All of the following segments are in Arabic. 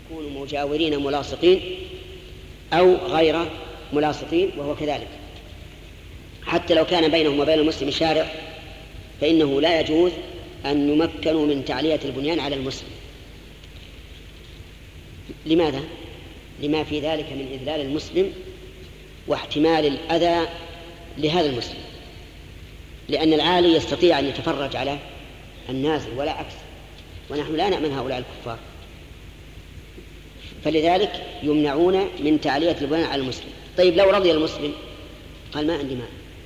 يكونوا مجاورين ملاصقين أو غير ملاصقين، وهو كذلك حتى لو كان بينهم وبين المسلم شارع فإنه لا يجوز أن يمكنوا من تعلية البنيان على المسلم. لماذا؟ لما في ذلك من إذلال المسلم واحتمال الأذى لهذا المسلم، لأن العالي يستطيع أن يتفرج على النازل ولا عكس، ونحن لا نأمن هؤلاء الكفار، فلذلك يمنعون من تعلية البنيان على المسلم. طيب لو رضي المسلم قال ما عندي مال،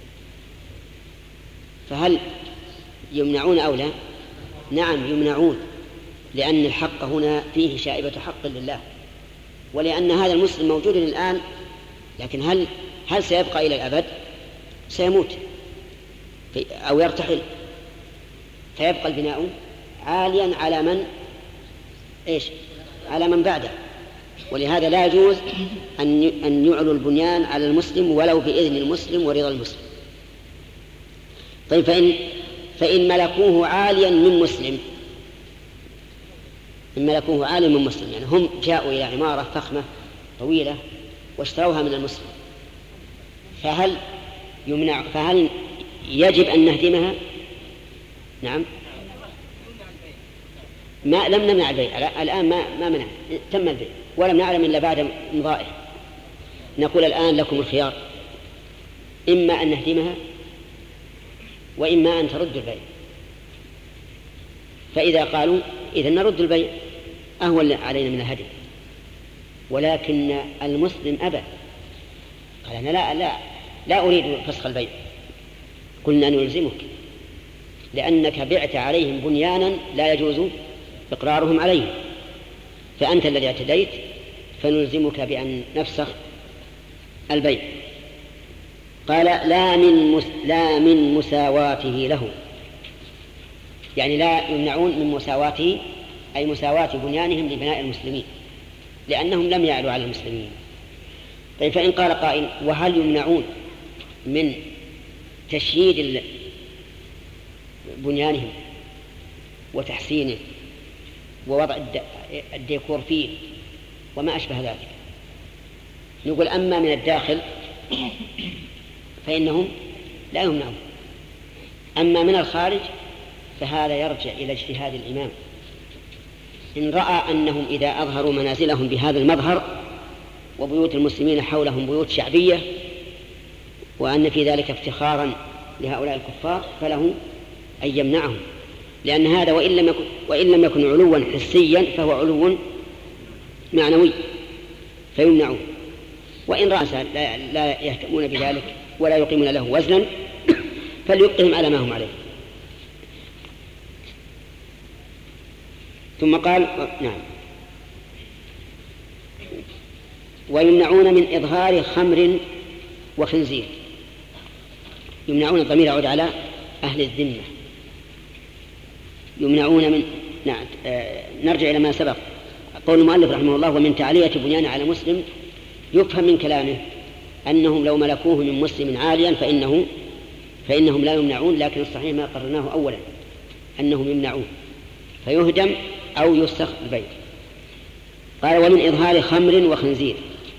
فهل يمنعون أو لا؟ نعم يمنعون، لأن الحق هنا فيه شائبة حق لله، ولأن هذا المسلم موجود الآن، لكن هل سيبقى إلى الأبد؟ سيموت أو يرتحل، فيبقى البناء عاليا على من على من بعده، ولهذا لا يجوز أن يعلو البنيان على المسلم ولو بإذن المسلم ورضا المسلم. طيب فإن ملكوه عاليا من مسلم، إن ملكوه عاليا من مسلم، يعني هم جاءوا إلى عمارة فخمة طويلة واشتروها من المسلم، فهل يجب أن نهدمها؟ نعم، ما لم نمنع البيع الآن، ما منع، تم البيع ولم نعلم إلا بعد مضائه. نقول الآن لكم الخيار، إما أن نهدمها وإما أن ترد البيع. فإذا قالوا إذن نرد البيع أهون علينا من الهدم، ولكن المسلم أبى، قال أنا لا أريد فسخ البيع. قلنا نلزمك، لأنك بعت عليهم بنيانا لا يجوز إقرارهم عليه، فأنت الذي اعتديت، فنلزمك بأن نفسخ البيع. قال لا من مساواته له، يعني لا يمنعون من مساواته، أي مساواة بنيانهم لبناء المسلمين، لأنهم لم يعلوا على المسلمين. طيب فإن قال قائل وهل يمنعون من تشييد بنيانهم وتحسينه ووضع الديكور فيه وما أشبه ذلك؟ نقول أما من الداخل فإنهم لا يمنعون، أما من الخارج فهذا يرجع إلى اجتهاد الإمام. إن رأى أنهم إذا أظهروا منازلهم بهذا المظهر وبيوت المسلمين حولهم بيوت شعبية وأن في ذلك افتخارا لهؤلاء الكفار فله أن يمنعهم، لأن هذا وإن لم يكن علوا حسيا فهو علو معنوي فيمنعون. وإن رأى لا يهتمون بذلك ولا يقيمون له وزنا فليبقهم على ما هم عليه. ثم قال نعم ويمنعون من إظهار خمر وخنزير. يمنعون، الضمير يعود على أهل الذمة. يمنعون من نرجع إلى ما سبق. قول المؤلف رحمه الله ومن تعلية بنيان على مسلم، يفهم من كلامه أنهم لو ملكوه من مسلم عاليا فإنهم لا يمنعون، لكن الصحيح ما قررناه أولا أنهم يمنعون فيهدم أو يسخ البيت. قال ومن إظهار خمر وخنزير،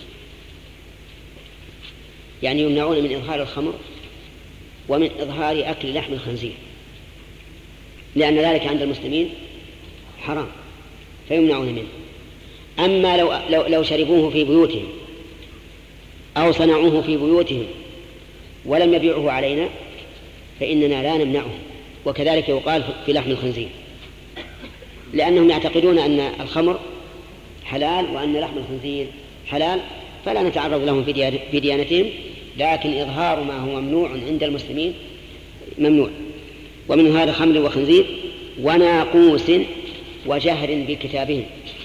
يعني يمنعون من إظهار الخمر ومن إظهار أكل لحم الخنزير، لأن ذلك عند المسلمين حرام فيمنعون منه. أما لو شربوه في بيوتهم أو صنعوه في بيوتهم ولم يبيعه علينا فإننا لا نمنعه، وكذلك يقال في لحم الخنزير، لأنهم يعتقدون أن الخمر حلال وأن لحم الخنزير حلال، فلا نتعرض لهم في ديانتهم، لكن إظهار ما هو ممنوع عند المسلمين ممنوع. ومن هذا خمر وخنزير وناقوس وجهر بكتابهم.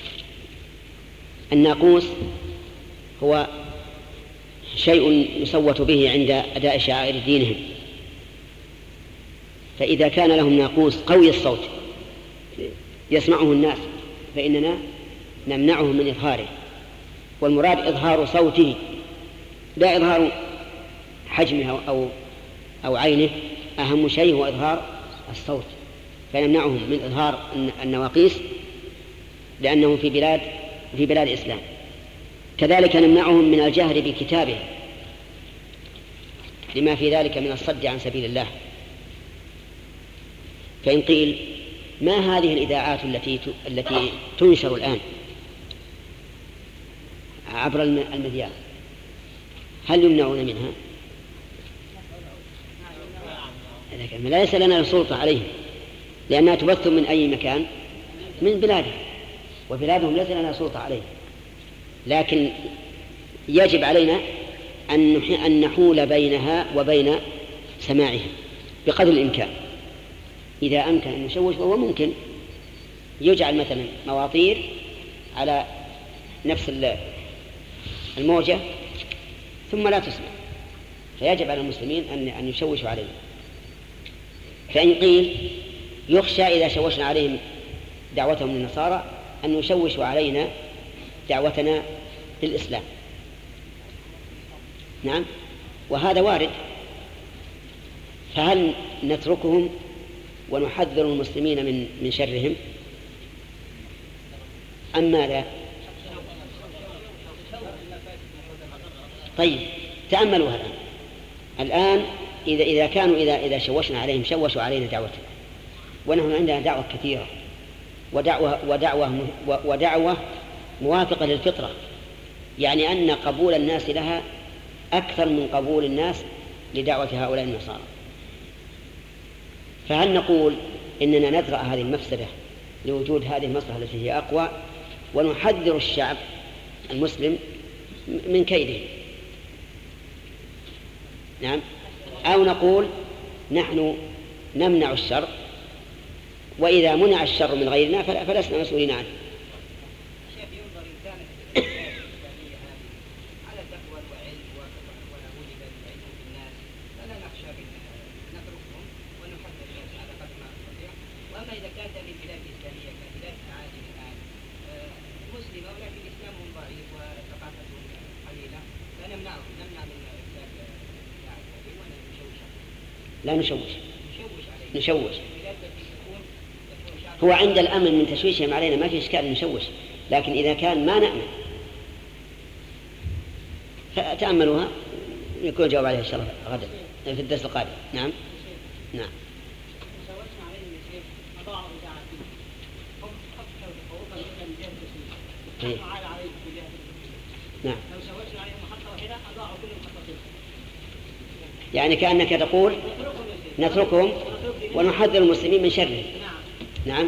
الناقوس هو شيء يصوت به عند أداء شعائر دينهم، فإذا كان لهم ناقوس قوي الصوت يسمعه الناس فإننا نمنعهم من إظهاره، والمراد إظهار صوته لا إظهار حجمه أو عينه، أهم شيء هو إظهار الصوت، فنمنعهم من إظهار النواقيس لأنهم في بلاد في بلاد الإسلام. كذلك نمنعهم من الجهر بكتابه لما في ذلك من الصد عن سبيل الله. فإن قيل ما هذه الإذاعات التي تنشر الآن عبر المذياع هل يمنعون منها؟ ليس لنا سلطة عليهم لأنها تبث من أي مكان من بلادهم، وبلادهم ليس لنا سلطة عليه، لكن يجب علينا أن نحول بينها وبين سماعها بقدر الإمكان. إذا أمكن أن نشوش وهو ممكن يجعل مثلا مواطير على نفس الموجة ثم لا تسمع، فيجب على المسلمين أن يشوشوا عليهم. فإن قيل يخشى إذا شوشنا عليهم دعوتهم للنصارى أن يشوشوا علينا دعوتنا للإسلام. نعم، وهذا وارد. فهل نتركهم ونحذر المسلمين من شرهم أم ماذا؟ طيب تأملوا هذا الآن. إذا شوشنا عليهم شوشوا علينا دعوتنا، ونحن عندنا دعوة كثيرة ودعوة موافقة للفطرة، يعني أن قبول الناس لها أكثر من قبول الناس لدعوة هؤلاء النصارى. فهل نقول إننا نذرأ هذه المفسدة لوجود هذه المصلحة التي هي أقوى ونحذر الشعب المسلم من كيده؟ نعم. أو نقول نحن نمنع الشر، وإذا منع الشر من غيرنا فلسنا مسؤولين عنه. لا نشوش. هو عند الأمن من تشويشهم علينا ما في إشكال نشوش، لكن إذا كان ما نأمن فتأملوها يكون جواب عليها إن شاء الله غدا في الدرس القادم. نعم. نعم. نعم. يعني كأنك تقول نتركهم ونحذر المسلمين من شره. نعم.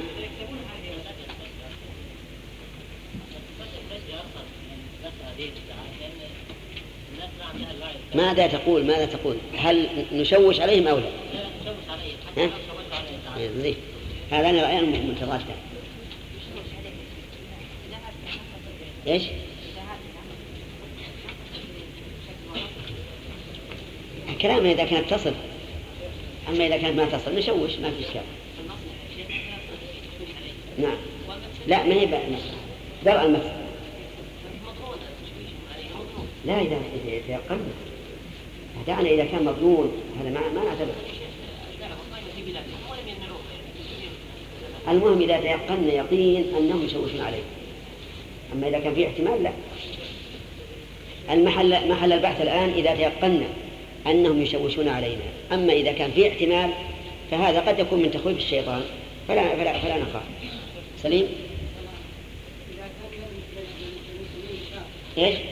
ماذا تقول هل نشوش عليهم أو لا؟ هذا أنا رأيان متضادان. إيش؟ كلامنا إذا كانت تصل، أما إذا كانت ما تصل نشوش ما في إشكال. نعم. لا ما هي درء المفسدة. لا إذا تيقنا دعنا إذا كان مظنون هذا ما نعتبر. المهم إذا تيقنا يقين أنهم يشوشون عليه، أما إذا كان في احتمال لا. محل البحث الآن إذا تيقنا أنهم يشوشون علينا، أما إذا كان في احتمال فهذا قد يكون من تخويف الشيطان فلا نخاف. سليم. إيش؟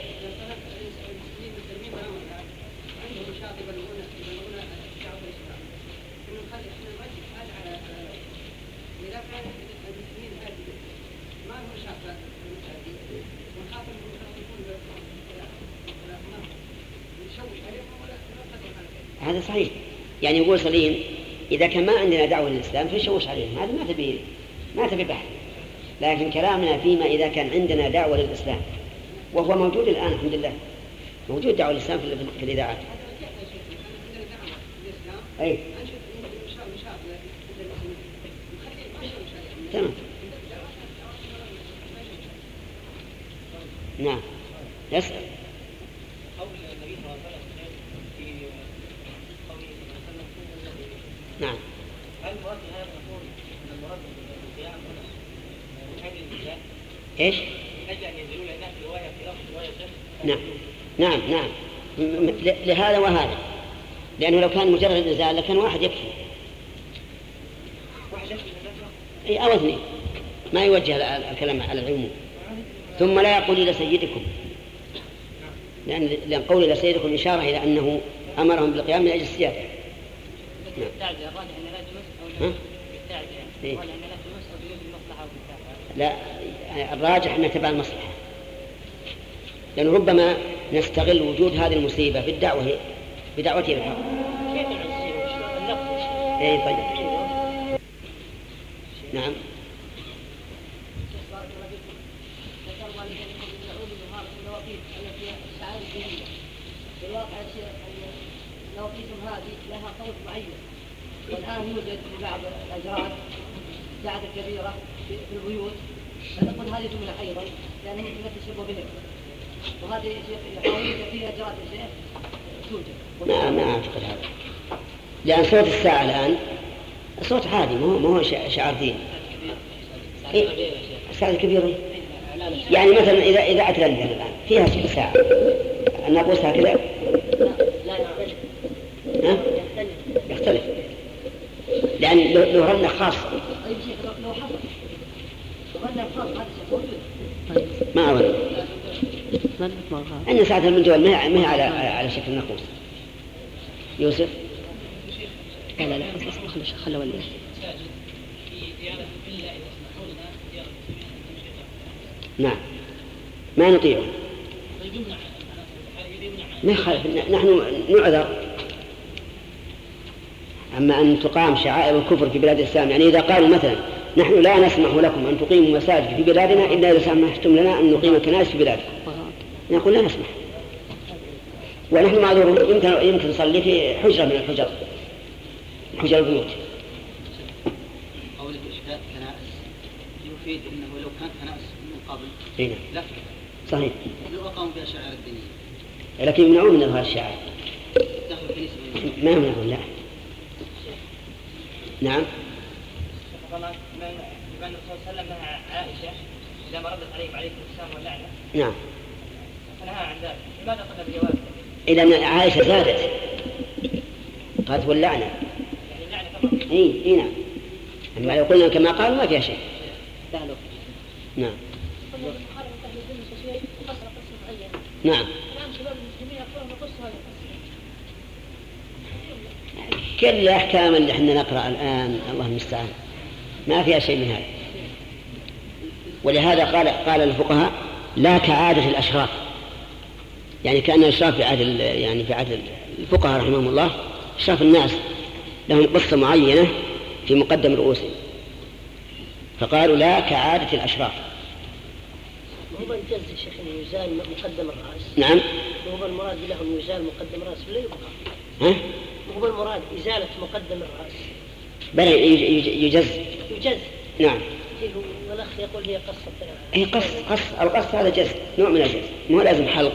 هذا صحيح. يعني يقول سليم إذا كان ما عندنا دعوة للإسلام فنشوش عليهم، هذا ما تبي بحث. لكن كلامنا فيما إذا كان عندنا دعوة للإسلام، وهو موجود الآن الحمد لله، موجود دعوة للإسلام في الإذاعات. أي تمام. نعم. يسأل. نعم. هل المراد هذا نقول أن المراد بالقيام هنا من أجل النجاة؟ إيش؟ نعم لهذا وهذا، لأنه لو كان مجرد نزال لكان واحد يكفي، أي أو اثنين، ما يوجه الكلام على العموم. ثم لا يقول إلى سيدكم، لأن قول إلى سيدكم إشارة إلى أنه أمرهم بالقيام من أجل السيادة. لا، الراجح أن تبع المصلحة، لأنه ربما نستغل وجود هذه المصيبة بدعوته الحق. أي طيب. نعم. النواقيس هذه لها صوت معين، والآن يوجد في بعض الأجراد الساعات الكبيرة في البيوت، فنقول هذه جملة أيضا لأنها لا تشبه بهم، وهذه يحاولون في أجراد الشيخ توجد. ما أعتقد هذا، لأن صوت الساعة الآن صوت عادي، ما هو شعار دين. الساعة الكبيرة يعني مثلا إذا أتلندن الآن فيها ساعة ناقوسها كذا يختلف، لأن لو رنة خاصة ما أظن أن ساعة المنجوال ما هي على شكل ناقوس. يوسف لا خلوا ولا نعم ما نطيعه، ما خالف، نحن نعذر. أما أن تقام شعائر الكفر في بلاد الإسلام، يعني إذا قالوا مثلا نحن لا نسمح لكم أن تقيموا مساجد في بلادنا إلا إذا سمحتم لنا أن نقيم كنائس في بلادكم، نقول لا نسمح، ونحن معذورون. يمكن نصلي في حجرة من حجر البيوت. قولة إحداث كنائس يفيد أنه لو كان كنائس من قبل لا صحيح لو أقاموا بها شعائر الدينية، لكن يمنعون من هذا الشعائر، ما يمنعون. لا نعم. الرسول صلى الله عليه وسلم نهى عائشة إذا ما ردت عليهم عليكم السلام واللعنة. نعم. فنهى عن ذلك. لماذا قدم الجواب؟ إذا أن عائشة زادت قالت واللعنة. يعني اللعنة فقط. إيه نعم. أما لو قلنا كما قالوا ما فيها شيء. نعم. نعم. كل الأحكام اللي احنا نقرأ الآن الله المستعان ما فيها شيء من هذا. ولهذا قال الفقهاء لا كعادة الأشراف، يعني كأن الأشراف في عهد الفقهاء رحمهم الله أشراف الناس لهم قصة معينة في مقدم رؤوسهم، فقالوا لا كعادة الأشراف. هو الجز شيخ يزال مقدم الرأس. نعم. هو المراد لهم يزال مقدم الرأس ولا يبقى؟ ها؟ هو المراد إزالة مقدم الرأس. بل يجز. نعم. والأخ يقول هي قصة. هي قص القص هذا جز، نوع من الجز، مو لازم حلق.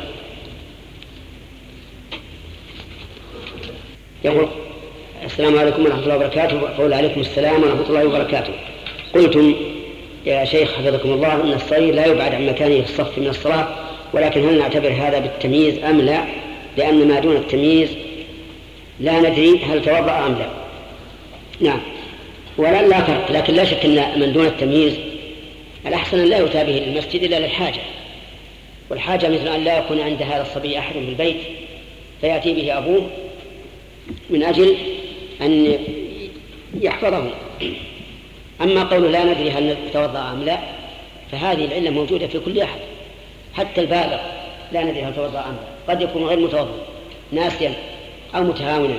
يقول السلام عليكم ورحمة الله وبركاته. قول عليكم السلام ورحمة الله وبركاته. قلتم يا شيخ حفظكم الله أن الصغير لا يبعد عن مكانه في الصف من الصلاة، ولكن هل نعتبر هذا بالتمييز أم لا؟ لأن ما دون التمييز لا ندري هل توضأ أم لا. نعم، ولا فرق، لكن لا شك أن من دون التمييز الأحسن أن لا يؤتى به للمسجد إلا للحاجة، والحاجة مثل أن لا يكون عند هذا الصبي أحد في البيت فيأتي به أبوه من أجل أن يحفظه. أما قول لا ندري هل توضأ أم لا فهذه العلة موجودة في كل أحد، حتى البالغ لا ندري هل توضأ أم لا، قد يكون غير متوضئ ناسيا أو متهاونا،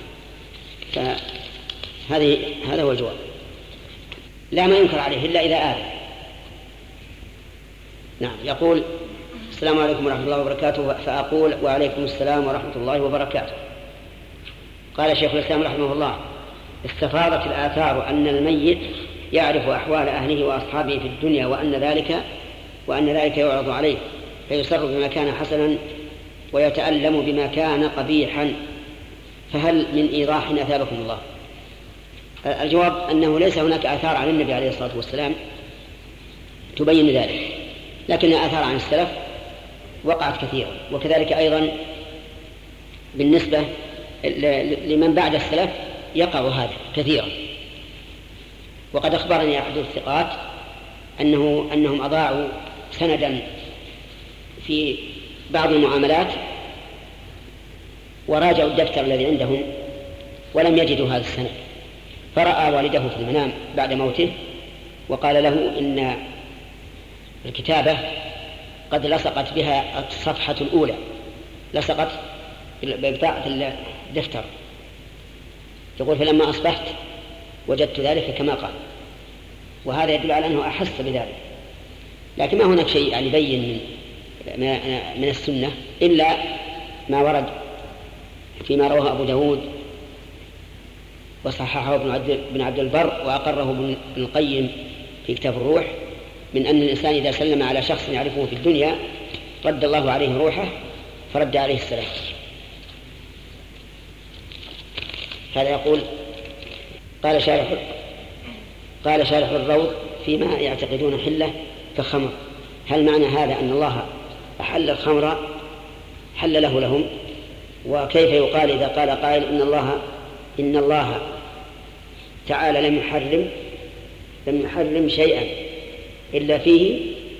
هذا هو الجواب. لا ما ينكر عليه إلا إذا آل. نعم. يقول السلام عليكم ورحمة الله وبركاته، فأقول وعليكم السلام ورحمة الله وبركاته. قال شيخ الإسلام رحمه الله استفاضت الآثار أن الميت يعرف أحوال أهله وأصحابه في الدنيا وأن ذلك يعرض عليه فيسر بما كان حسنا ويتألم بما كان قبيحا، فهل من إيضاح أثابكم الله؟ الجواب أنه ليس هناك آثار عن النبي عليه الصلاة والسلام تبين ذلك، لكن آثار عن السلف وقعت كثيرا. وكذلك أيضا بالنسبة لمن بعد السلف يقع هذا كثيرا. وقد أخبرني أحد الثقات أنهم أضاعوا سندا في بعض المعاملات وراجعوا الدفتر الذي عندهم ولم يجدوا هذا السند، فرأى والده في المنام بعد موته وقال له إن الكتابة قد لصقت بها الصفحة الأولى، لصقت ببطاقة الدفتر. يقول فلما أصبحت وجدت ذلك كما قال، وهذا يدل على أنه أحس بذلك. لكن ما هناك شيء يعني يبين من السنة إلا ما ورد فيما رواه أبو داود وصححه ابن عبد البر وأقره ابن القيم في كتاب الروح، من أن الإنسان إذا سلم على شخص يعرفه في الدنيا رد الله عليه روحه فرد عليه السلام. هذا يقول قال شارح الروض فيما يعتقدون حله كخمر، هل معنى هذا أن الله أحل الخمر حل لهم؟ وكيف يقال إذا قال قائل إن الله تعالى لم يحرم شيئا إلا فيه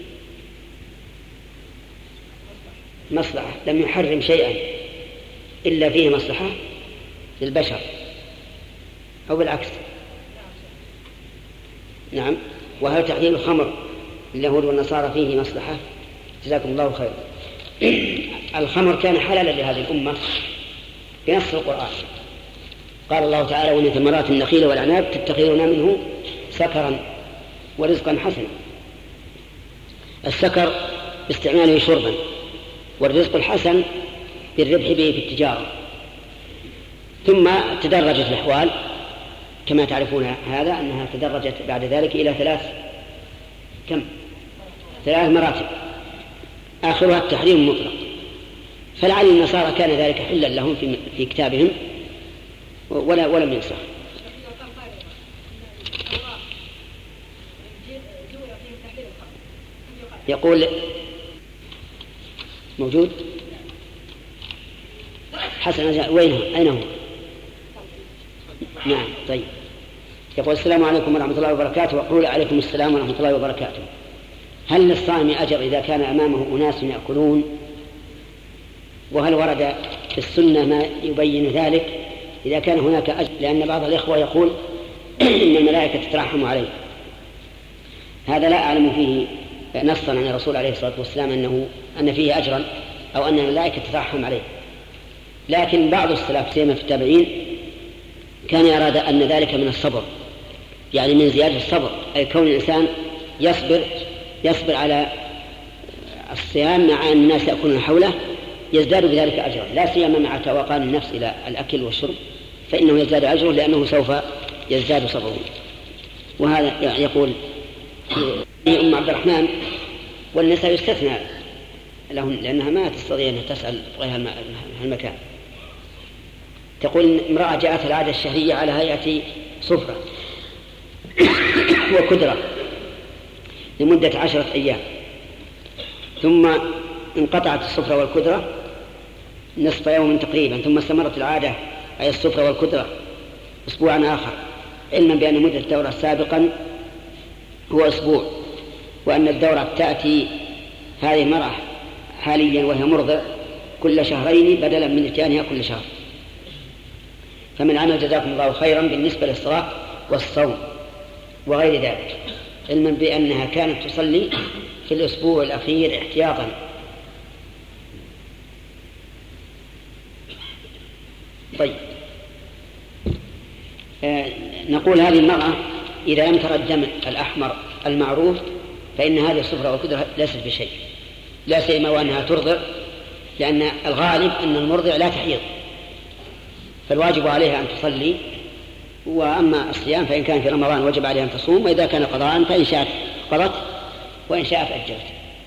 مصلحة، لم يحرم شيئا إلا فيه مصلحة للبشر، أو بالعكس؟ نعم. وهل تحليل الخمر لليهود والنصارى فيه مصلحة؟ جزاكم الله خير. الخمر كان حلالا لهذه الأمة بنص القرآن، قال الله تعالى ومن ثمرات النخيل والأعناب تتخذون منه سكرا ورزقا حسنا. السكر باستعماله شربا، والرزق الحسن بالربح به في التجارة. ثم تدرجت الأحوال كما تعرفون هذا، أنها تدرجت بعد ذلك إلى ثلاث مراتب، آخرها التحريم المطلق. فلعل النصارى كان ذلك حلا لهم في كتابهم ولم ينسخ. يقول موجود حسن، وينه؟ أين هو؟ نعم طيب. يقول السلام عليكم ورحمة الله وبركاته. وقول عليكم السلام ورحمة الله وبركاته. هل للصائم أجر إذا كان أمامه أناس يأكلون؟ وهل ورد في السنة ما يبين ذلك إذا كان هناك أجر؟ لأن بعض الإخوة يقول إن الملائكة تترحم عليه. هذا لا أعلم فيه نصا عن الرسول عليه الصلاة والسلام أن فيه أجرا أو أن الملائكة تترحم عليه. لكن بعض السلف سيما في التابعين كان يراد أن ذلك من الصبر، يعني من زيادة الصبر، أي كون الإنسان يصبر على الصيام مع أن الناس يأكلون حوله يزداد بذلك أجرا، لا سيما مع توقان النفس إلى الأكل والشرب فإنه يزداد أجره لأنه سوف يزداد صبره. وهذا يقول أم عبد الرحمن والنساء يستثنى لهن لأنها ما تستطيع أن تسأل غير المكان. تقول امرأة جاءت العادة الشهرية على هيئة صفرة وكدرة لمدة 10 أيام، ثم انقطعت الصفرة والكدرة نصف يوم تقريبا، ثم استمرت العادة أي الصفرة والكدرة أسبوعا آخر، علما بأن مدة الدورة سابقا هو أسبوع، وأن الدورة تأتي هذه المرأة حاليا وهي مرضع كل شهرين بدلا من إتيانها كل شهر. فمن عمل جزاكم الله خيرا بالنسبة للصلاة والصوم وغير ذلك، علما بأنها كانت تصلي في الأسبوع الأخير احتياطا. طيب نقول هذه المرأة إذا لم ترى الدم الأحمر المعروف فإن هذه الصفرة والكدرة ليست بشيء، لا سيما وأنها ترضع، لأن الغالب أن المرضع لا تحيض، فالواجب عليها أن تصلي. وأما الصيام فإن كان في رمضان وجب عليها أن تصوم، وإذا كان قضاء فإن شاءت قضت وإن شاءت أجلت.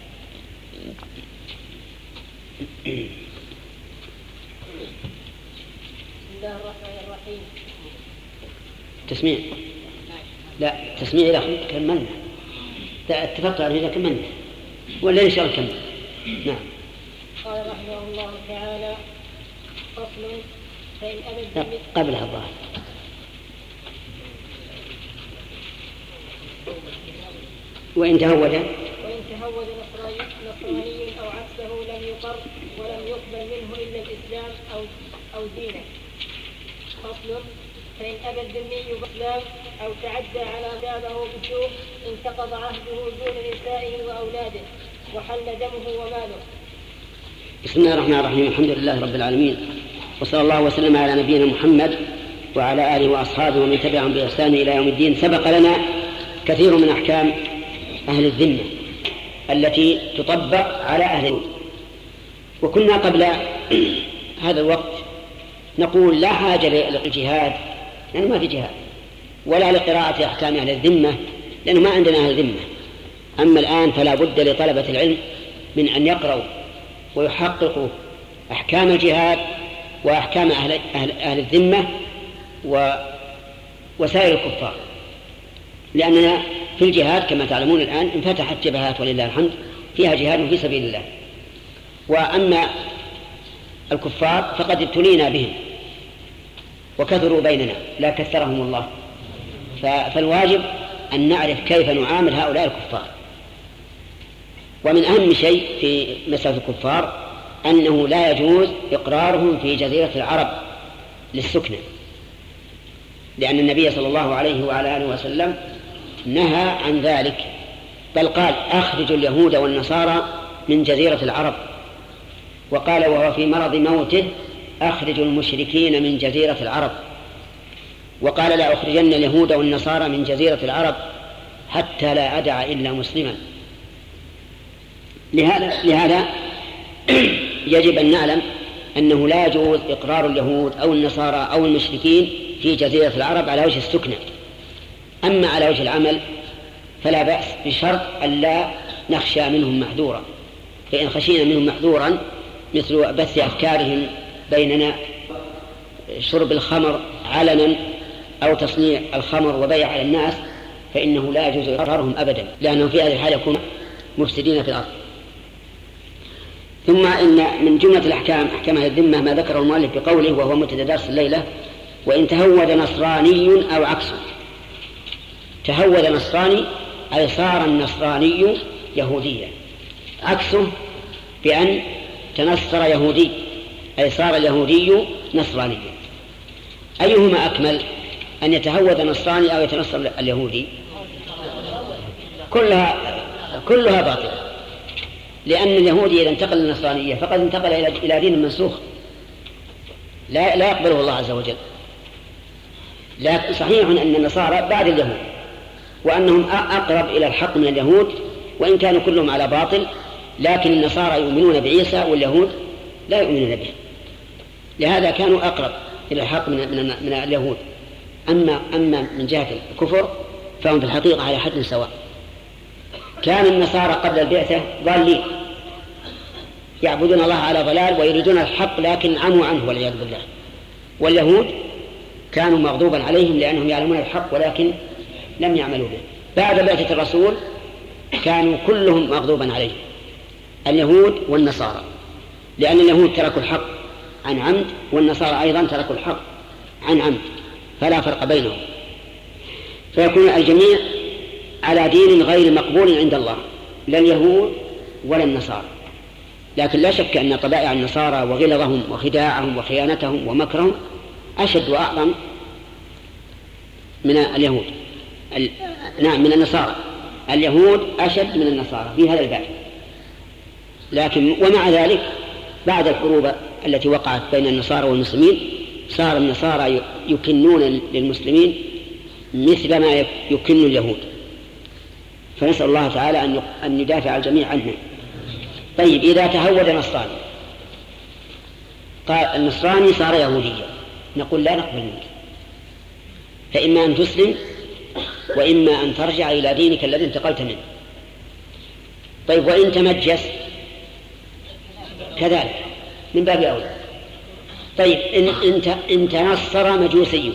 بسم الله الرحمن الرحيم. تسميع؟ لا تسميع إذا كملنا، اتفقت على إذا كملنا. ولا إن شاء الله كمل. نعم. قال رحمه الله تعالى: فصل: فإن أبى قبلها الظاهر. وإن تهود نصراني أو عكسه لم يقر ولم يقبل منه إلا الإسلام أو دينه. فصل: فإن أبى الذمي الإسلام أو تعدى على كتابه بسوء انتقض عهده دون نسائه وأولاده وحل دمه وماله. بسم الله الرحمن الرحيم. الحمد لله رب العالمين، وصلى الله وسلم على نبينا محمد وعلى آله وأصحابه ومن تبعهم بإحسان إلى يوم الدين. سبق لنا كثير من أحكام أهل الذمة التي تطبق على أهل الذمة، وكنا قبل هذا الوقت نقول لا حاجة للجهاد لأنه ما في جهاد، ولا لقراءة أحكام أهل الذمة لأنه ما عندنا أهل الذمة. أما الآن فلا بد لطلبة العلم من أن يقرأوا ويحققوا أحكام الجهاد وأحكام أهل الذمة وسائر الكفار، لأننا في الجهاد كما تعلمون الآن انفتحت جبهات ولله الحمد فيها جهاد في سبيل الله. وأما الكفار فقد ابتلينا بهم وكثروا بيننا لا كثرهم الله، فالواجب أن نعرف كيف نعامل هؤلاء الكفار. ومن أهم شيء في مسألة الكفار أنه لا يجوز إقرارهم في جزيرة العرب للسكنة، لأن النبي صلى الله عليه وعلى آله وسلم نهى عن ذلك، بل قال: أخرجوا اليهود والنصارى من جزيرة العرب. وقال وهو في مرض موته: أخرجوا المشركين من جزيرة العرب. وقال: لا أخرجن اليهود والنصارى من جزيرة العرب حتى لا أدع إلا مسلما. لهذا يجب أن نعلم أنه لا يجوز إقرار اليهود أو النصارى أو المشركين في جزيرة العرب على وجه السكنة. أما على وجه العمل فلا بأس، بشرط أن لا نخشى منهم محذورا، فإن خشينا منهم محذورا مثل بث أفكارهم بيننا، شرب الخمر علنا أو تصنيع الخمر وبيع على الناس، فإنه لا يجوز إقرارهم أبدا، لأنه في هذه الحالة يكون مفسدين في الأرض. ثم إن من جملة الأحكام أحكام أهل الذمة ما ذكره المؤلف بقوله وهو مبتدأ درس الليلة: وإن تهود نصراني أو عكسه. تهود نصراني أي صار النصراني يهوديا، عكسه بأن تنصر يهودي أي صار اليهودي نصرانيا. أيهما أكمل، أن يتهود نصراني أو يتنصر اليهودي؟ كلها باطلة، لأن اليهودي إذا انتقل للنصرانية فقد انتقل إلى دين منسوخ لا يقبله الله عز وجل. لكن صحيح أن النصارى بعد اليهود وأنهم أقرب إلى الحق من اليهود، وإن كانوا كلهم على باطل، لكن النصارى يؤمنون بعيسى واليهود لا يؤمنون به، لهذا كانوا أقرب إلى الحق من اليهود. أما من جهة الكفر فهم في الحقيقة على حد سواء. كان النصارى قبل البعثة ضالين يعبدون الله على ضلال ويريدون الحق لكن عموا عنه والعياذ بالله، واليهود كانوا مغضوبا عليهم لأنهم يعلمون الحق ولكن لم يعملوا به. بعد بعثة الرسول كانوا كلهم مغضوبا عليهم، اليهود والنصارى، لأن اليهود تركوا الحق عن عمد والنصارى أيضا تركوا الحق عن عمد، فلا فرق بينهم، فيكون الجميع على دين غير مقبول عند الله، لا اليهود ولا النصارى. لكن لا شك أن طبائع النصارى وغلظهم وخداعهم وخيانتهم ومكرهم أشد وأعظم من اليهود. نعم، من النصارى. اليهود أشد من النصارى في هذا الباب. لكن ومع ذلك بعد الحروب التي وقعت بين النصارى والمسلمين صار النصارى يكنون للمسلمين مثل ما يكن اليهود، فنسأل الله تعالى أن يدافع الجميع عنه. طيب، إذا تهود نصراني قال النصراني صار يهوديا، نقول لا نقبل منك، فإما أن تسلم وإما أن ترجع إلى دينك الذي انتقلت منه. طيب، وإن تمجس كذلك من باب أولى. طيب، إن تنصر مجوسي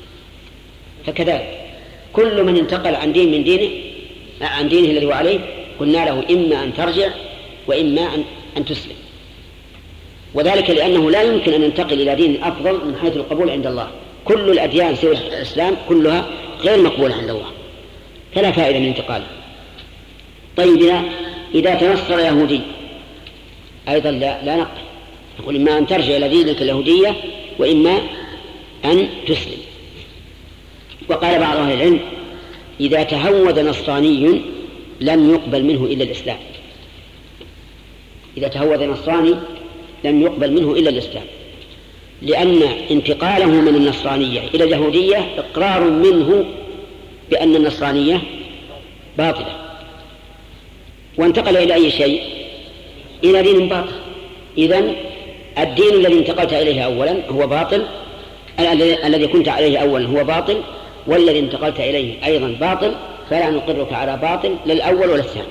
فكذلك كل من انتقل عن دين من دينه عن دينه الذي هو عليه قلنا له إما أن ترجع وإما أن تسلم، وذلك لأنه لا يمكن أن ننتقل إلى دين أفضل من حيث القبول عند الله. كل الأديان سوى الإسلام كلها غير مقبولة عند الله، فلا فائدة من انتقاله. طيب إذا تنصر يهودي أيضا لا نقبل، نقول إما أن ترجع إلى دينك اليهودية وإما أن تسلم. وقال بعض أهل العلم إذا تهود نصراني لم يقبل منه إلا الإسلام، إذا تهود نصراني لم يقبل منه إلا الإسلام، لأن انتقاله من النصرانية إلى اليهودية إقرار منه بأن النصرانية باطلة، وانتقل إلى أي شيء؟ إلى دين باطل. إذن الدين الذي انتقلت إليه أولا هو باطل، الذي كنت عليه أولا هو باطل، والذي انتقلت إليه أيضا باطل، فلا نقرك على باطل للأول ولا الثاني،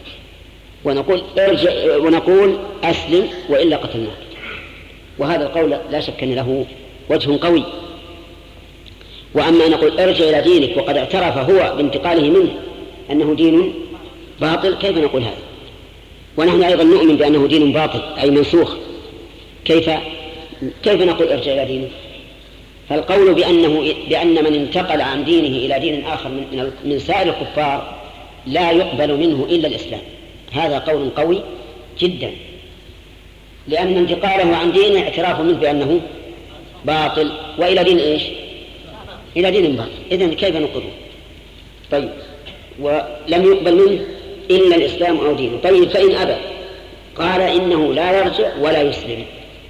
ونقول أسلم وإلا قتلناك. وهذا القول لا شك أن له وجه قوي. وأما نقول ارجع إلى دينك وقد اعترف هو بانتقاله منه أنه دين باطل، كيف نقول هذا؟ ونحن أيضا نؤمن بأنه دين باطل أي منسوخ، كيف نقول ارجع إلى دينك؟ فالقول بأن من انتقل عن دينه إلى دين آخر من سائر الكفار لا يقبل منه إلا الإسلام، هذا قول قوي جدا، لأن انتقاله عن دينه اعتراف منه بأنه باطل، وإلى دين إيش؟ إلى دين باطل. إذن كيف نقره؟ طيب، ولم يقبل منه إلا الإسلام أو دينه. طيب فإن أبى قال إنه لا يرجع ولا يسلم،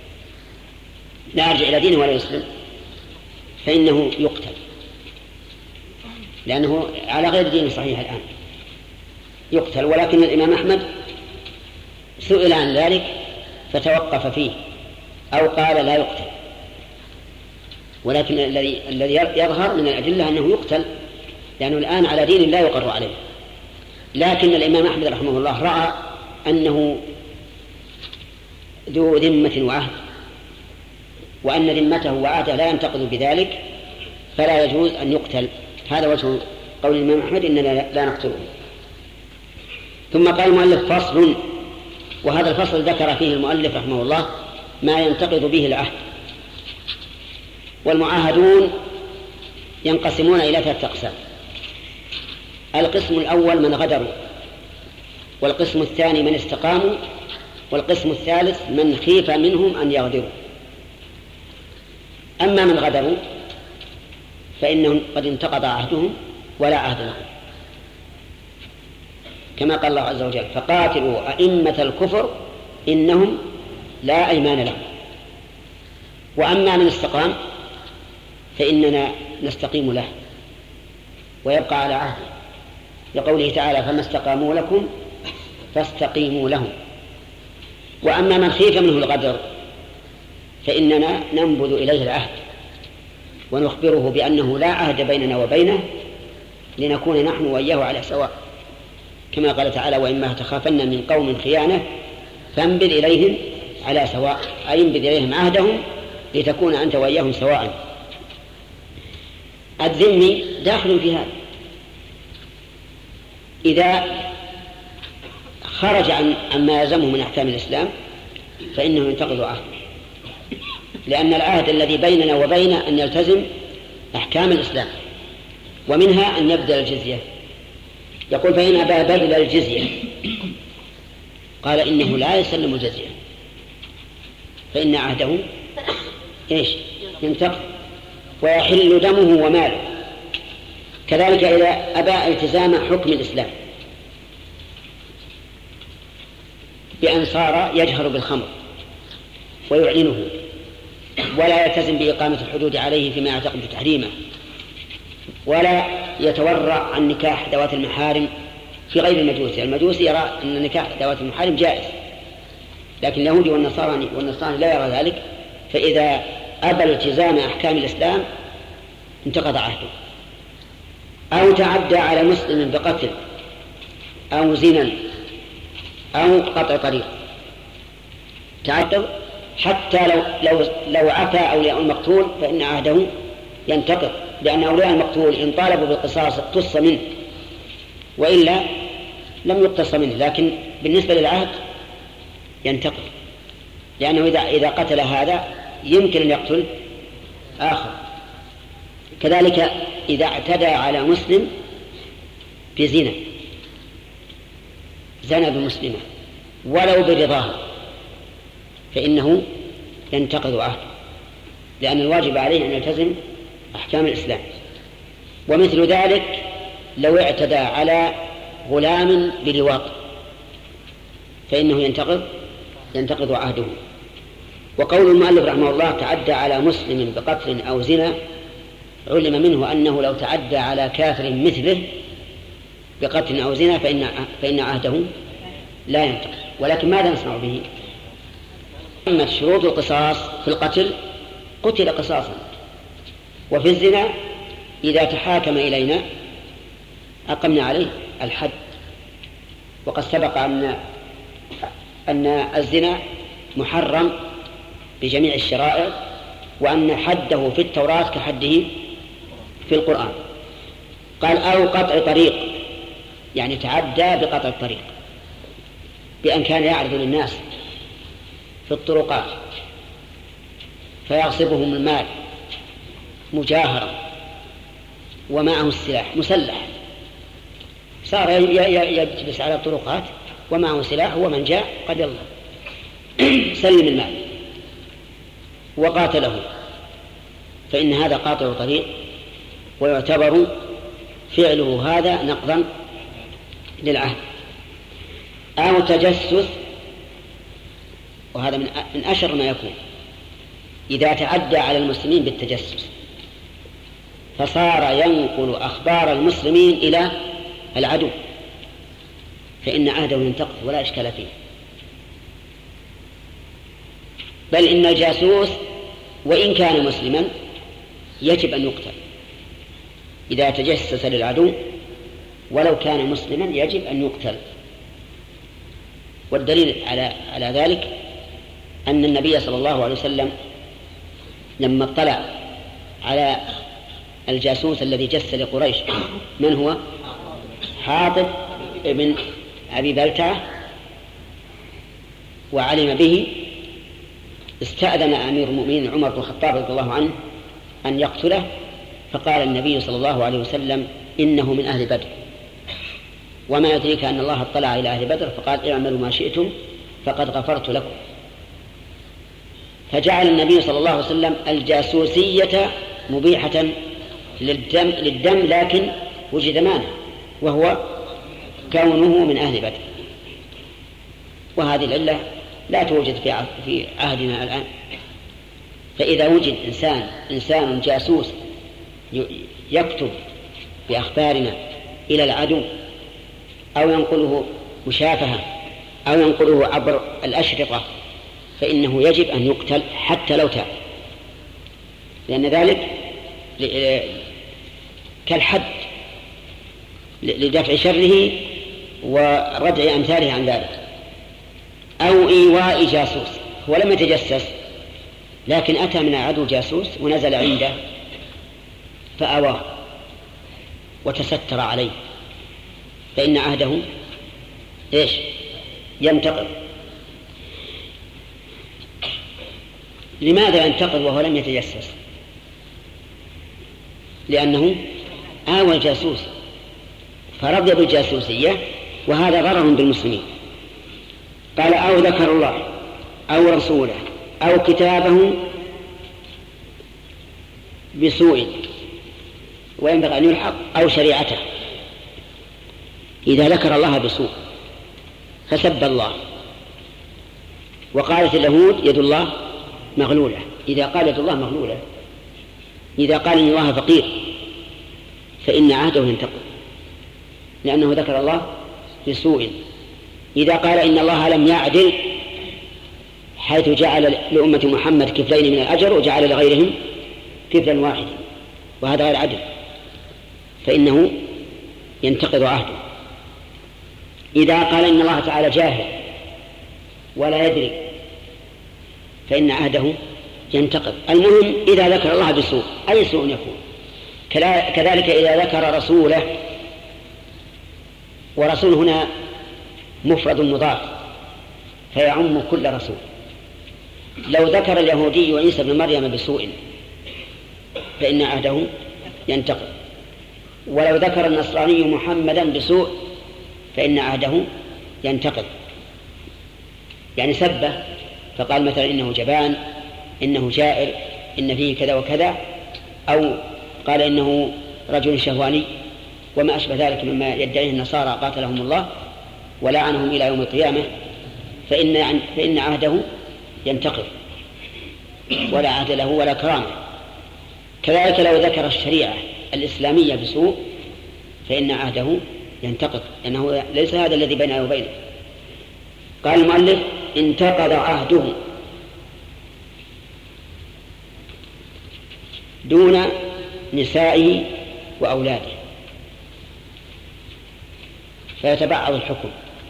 لا يرجع إلى دينه ولا يسلم، فإنه يقتل، لأنه على غير دين صحيح الآن يقتل. ولكن الإمام أحمد سئل عن ذلك فتوقف فيه أو قال لا يقتل، ولكن الذي يظهر من الأدلة أنه يقتل، لأنه الآن على دين لا يقر عليه. لكن الإمام أحمد رحمه الله رأى أنه ذو ذمة وعهد، وأن ذمته وعهده لا ينتقض بذلك، فلا يجوز أن يقتل. هذا وجه قول الإمام أحمد إننا لا نقتله. ثم قال المؤلف فصل، وهذا الفصل ذكر فيه المؤلف رحمه الله ما ينتقض به العهد. والمعاهدون ينقسمون إلى 3 أقسام: القسم الأول من غدروا، والقسم الثاني من استقاموا، والقسم الثالث من خيف منهم أن يغدروا. أما من غدروا فإنهم قد انتقض عهدهم ولا عهد لهم، كما قال الله عز وجل: فقاتلوا أئمة الكفر إنهم لا أيمان لهم. وأما من استقام فإننا نستقيم له ويبقى على عهده، لقوله تعالى: فما استقاموا لكم فاستقيموا لهم. وأما من خيف منه الغدر فإننا ننبذ إليه العهد ونخبره بأنه لا عهد بيننا وبينه، لنكون نحن وإياه على سواء، كما قال تعالى: وإما تخافن من قوم خيانة فانبذ إليهم على سواء، أي انبذ إليهم عهدهم لتكون أنت وإياهم سواء. الذمي داخل في هذا، إذا خرج عما يلزمه من أحكام الإسلام فإنه ينتقض عهده، لأن العهد الذي بيننا وبينه أن يلتزم أحكام الإسلام، ومنها أن يبذل الجزية. يقول: فإن أبى بذل الجزية قال إنه لا يسلم الجزية، فإن عهده ينتقض ويحل دمه وماله. كذلك إذا أبى التزام حكم الإسلام بأن صار يجهر بالخمر ويعلنه ولا يلتزم بإقامة الحدود عليه فيما يعتقد تحريمه، ولا يتورع عن نكاح ذوات المحارم في غير المجوسي. المجوسي يرى أن نكاح ذوات المحارم جائز، لكن اليهودي والنصارى لا يرى ذلك. فإذا أبى التزام أحكام الإسلام انتقض عهده. أو تعدى على مسلم بقتل أو زنا أو قطع طريق، تعدى حتى لو عفى أولياء المقتول فإن عهده ينتقض، لأن أولياء المقتول إن طالبوا بالقصاص اقتص منه، وإلا لم يقتص منه، لكن بالنسبة للعهد ينتقض، لأنه إذا قتل هذا يمكن أن يقتل آخر. كذلك إذا اعتدى على مسلم بزنا، زنى بمسلمة ولو برضاه، فإنه ينتقض عهده، لأن الواجب عليه أن يلتزم أحكام الإسلام. ومثل ذلك لو اعتدى على غلام بلواط فإنه ينتقض عهده. وقول المؤلف رحمه الله تعدى على مسلم بقتل أو زنا، علم منه أنه لو تعدى على كافر مثله بقتل أو زنا فإن عهده لا ينتقض. ولكن ماذا نصنع به؟ أما شروط القصاص في القتل قتل قصاصا، وفي الزنا إذا تحاكم إلينا أقمنا عليه الحد. وقد سبق أن الزنا محرم بجميع الشرائع، وأن حده في التوراة كحده في القرآن. قال أو قطع طريق، يعني تعدى بقطع الطريق، بأن كان يعرض للناس في الطرقات فيغصبهم المال مجاهرا ومعه السلاح مسلح، صار يجلس على الطرقات ومعه سلاح، ومن جاء قد الله سلم المال وقاتله، فإن هذا قاطع طريق، ويعتبر فعله هذا نقضا للعهد. أو تجسس، وهذا من أشر ما يكون، إذا تعدى على المسلمين بالتجسس فصار ينقل أخبار المسلمين إلى العدو، فإن عهده ينتقض ولا إشكال فيه. بل إن الجاسوس وإن كان مسلما يجب أن يقتل إذا تجسس للعدو، ولو كان مسلما يجب أن يقتل. والدليل على ذلك أن النبي صلى الله عليه وسلم لما اطلع على الجاسوس الذي جس لقريش، من هو؟ حاطب ابن أبي بلتعة، وعلم به، استأذن أمير المؤمنين عمر بن الخطاب رضي الله عنه أن يقتله، فقال النبي صلى الله عليه وسلم إنه من أهل بدر، وما يدريك أن الله اطلع إلى أهل بدر، فقال اعملوا ما شئتم فقد غفرت لكم. فجعل النبي صلى الله عليه وسلم الجاسوسية مبيحة للدم، لكن وجد مانع وهو كونه من أهل بدر، وهذه العلة لا توجد في عهدنا الآن. فإذا وجد إنسان جاسوس يكتب بأخبارنا إلى العدو، أو ينقله مشافهة، أو ينقله عبر الأشرطة، فإنه يجب أن يقتل حتى لو تاب، لأن ذلك كالحد لدفع شره وردع أمثاله عن ذلك. أو إيواء جاسوس، هو لم يتجسس لكن أتى من العدو جاسوس ونزل عنده فأواه وتستر عليه، فإن عهده ينتقض. لماذا ينتقض وهو لم يتجسس؟ لأنه آوى الجاسوس فرضي بالجاسوسية، وهذا ضرر بالمسلمين. قال أو ذكر الله أو رسوله أو كتابه بسوء، وينبغي أن يلحق أو شريعته. إذا ذكر الله بسوء فسب الله، وقالت اليهود يد الله مغلولة، إذا قال يد الله مغلولة، إذا قال إن الله فقير فإن عهده ينتقض، لأنه ذكر الله بسوء. إذا قال إن الله لم يعدل، حيث جعل لأمة محمد كفلين من الأجر وجعل لغيرهم كفلا واحدا، وهذا غير عدل، فإنه ينتقض عهده. إذا قال إن الله تعالى جاهل ولا يدري فإن عهده ينتقض. المهم إذا ذكر الله بسوء، أي سوء يكون. كذلك إذا ذكر رسوله، ورسول هنا مفرد مضاف فيعم كل رسول. لو ذكر اليهودي عيسى بن مريم بسوء فإن عهده ينتقض، ولو ذكر النصراني محمدا بسوء فإن عهده ينتقض. يعني سبه فقال مثلا إنه جبان، إنه جائر، إن فيه كذا وكذا، أو قال إنه رجل شهواني وما أشبه ذلك مما يدعيه النصارى قاتلهم الله ولعنهم إلى يوم القيامة، فإن عهده ينتقض ولا عهد له ولا كرامة. كذلك لو ذكر الشريعة الإسلامية بسوء فإن عهده ينتقض، لأنه ليس هذا الذي بينه وبينه. قال المؤلف انتقض عهده دون نسائه وأولاده، فيتبعض الحكم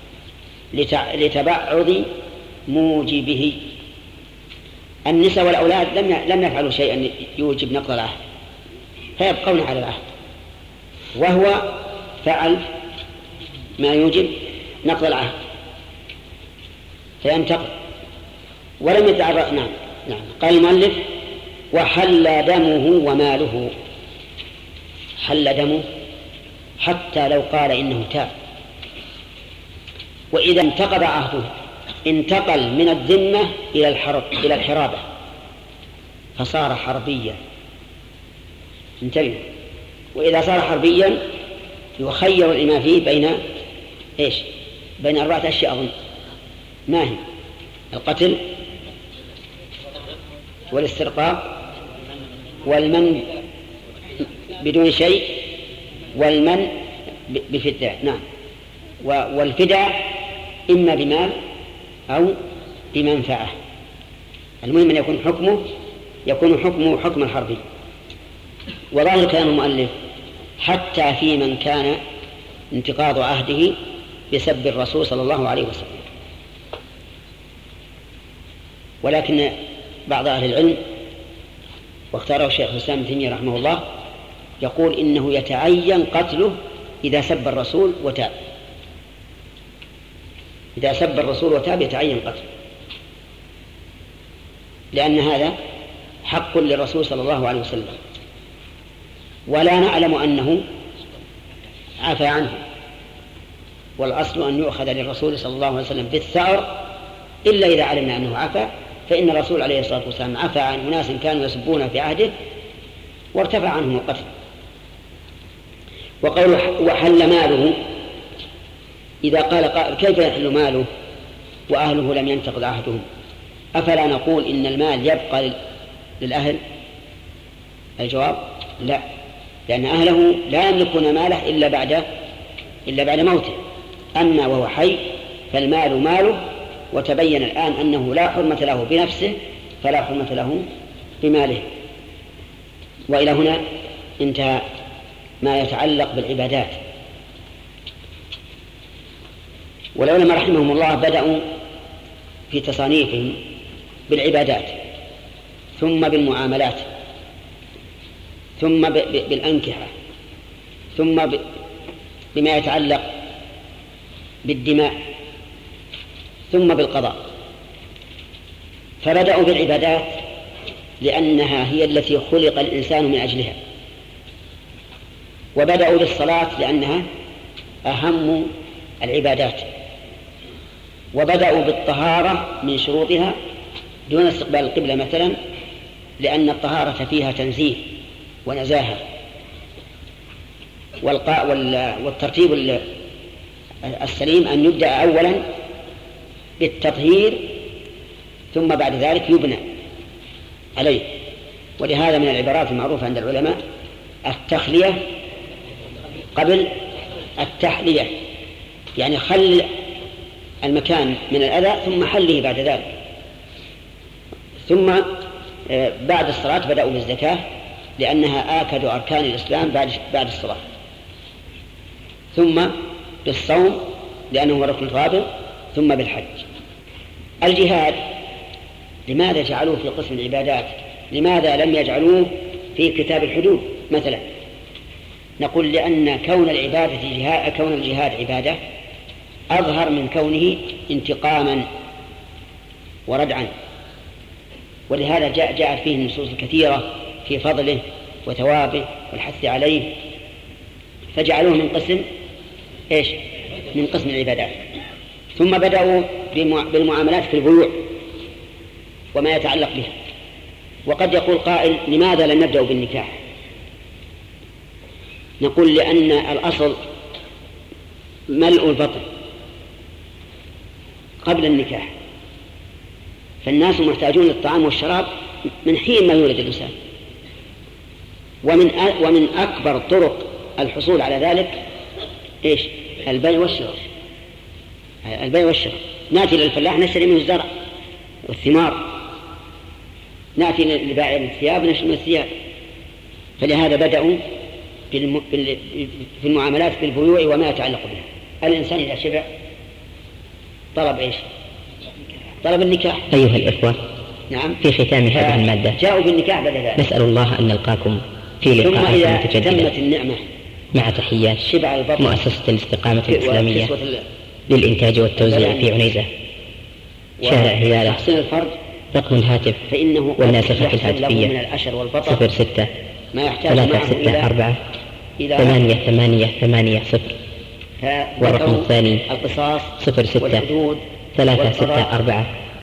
لتبعض موجبه. النساء والأولاد لم يفعلوا شيئا يوجب نقض العهد فيبقون على العهد، وهو فعل ما يوجب نقض العهد فينتقض ولم يتعرض. نعم. قال المؤلف وحل دمه وماله. حل دمه حتى لو قال إنه تاب. وإذا انتقض عهده انتقل من الذمة إلى الحرابة فصار حربيا. انتبه، وإذا صار حربيا يخير الإمام فيه بين 4 أشياء أظن. ما هي؟ القتل والاسترقاق والمن بدون شيء والمن بفداء. نعم. والفداء إما بمال أو بمنفعة. المهم أن يكون حكمه حكم الحربي. وظاهر كلام المؤلف حتى في من كان انتقاض عهده بسب الرسول صلى الله عليه وسلم. ولكن بعض أهل العلم واختاره الشيخ الإسلام ابن تيمية رحمه الله يقول إنه يتعين قتله إذا سب الرسول وتاب. إذا سب الرسول وتاب يتعين قتله، لأن هذا حق للرسول صلى الله عليه وسلم، ولا نعلم أنه عفى عنه. والأصل أن يؤخذ للرسول صلى الله عليه وسلم بالثأر إلا إذا علمنا أنه عفى، فإن الرسول عليه الصلاة والسلام عفى عن أناس كانوا يسبون في عهده وارتفع عنهم القتل. وقوله وحل ماله، إذا قال كيف يحل ماله وأهله لم ينتقض عهدهم؟ أفلا نقول إن المال يبقى للأهل؟ الجواب لا، لأن أهله لا يملكون ماله إلا بعد موته. أما وهو حي فالمال ماله، وتبين الآن أنه لا حرمة له بنفسه فلا حرمة له بماله. وإلى هنا انتهى ما يتعلق بالعبادات. والعلماء رحمهم الله بدأوا في تصانيفهم بالعبادات، ثم بالمعاملات، ثم بالأنكحة، ثم بما يتعلق بالدماء، ثم بالقضاء. فبدأوا بالعبادات لأنها هي التي خلق الإنسان من أجلها، وبدأوا بالصلاة لأنها أهم العبادات، وبدأوا بالطهارة من شروطها دون استقبال القبلة مثلا، لأن الطهارة فيها تنزيه ونزاهة. والترتيب السليم أن يبدأ أولا بالتطهير ثم بعد ذلك يبنى عليه. ولهذا من العبارات المعروفة عند العلماء التخلية قبل التحلية، يعني خل المكان من الأذى ثم حله بعد ذلك. ثم بعد الصلاة بدأوا بالزكاة لأنها آكد أركان الإسلام بعد الصلاة، ثم بالصوم لأنه هو ركن الرابع، ثم بالحج. الجهاد لماذا جعلوه في قسم العبادات؟ لماذا لم يجعلوه في كتاب الحدود مثلا؟ نقول لأن كون الجهاد عبادة أظهر من كونه انتقاما وردعا، ولهذا جاءت فيه النصوص الكثيرة في فضله وثوابه والحث عليه، فجعلوه من قسم إيش؟ من قسم العبادات. ثم بدأوا بالمعاملات في البيوع وما يتعلق بها. وقد يقول قائل: لماذا لم نبدأ بالنكاح؟ نقول: لأن الأصل ملء البطن قبل النكاح، فالناس محتاجون للطعام والشراب من حين ما يولد الإنسان، ومن أكبر طرق الحصول على ذلك إيش؟ البيع والشراء. البيع والشراء، نأتي للفلاح نشتري منه الزرع والثمار، نأتي لبائع الثياب نشتري منه الثياب. فلهذا بدأوا في المعاملات بالبيوع وما يتعلق بها. الإنسان إذا شبع طلب إيش؟ طلب النكاح. أيها الإخوة، نعم، في ختام هذه المادة جاءوا بالنكاح بدل ذلك. نسأل الله أن نلقاكم في ثم لقاءات إذا متجددة تمت النعمة مع تحيات شبع البطن مؤسسة الاستقامة الإسلامية وكسوة للإنتاج والتوزيع في عنيزة، شارع هلالة، وتحسين الفرج، رقم الهاتف فإنه والناسخة يحصل له الهاتفية من الأشر والبطر 06 ما يحتاج معه 364 إلى 8880، ورقم الثاني القصاص 06 والحدود 364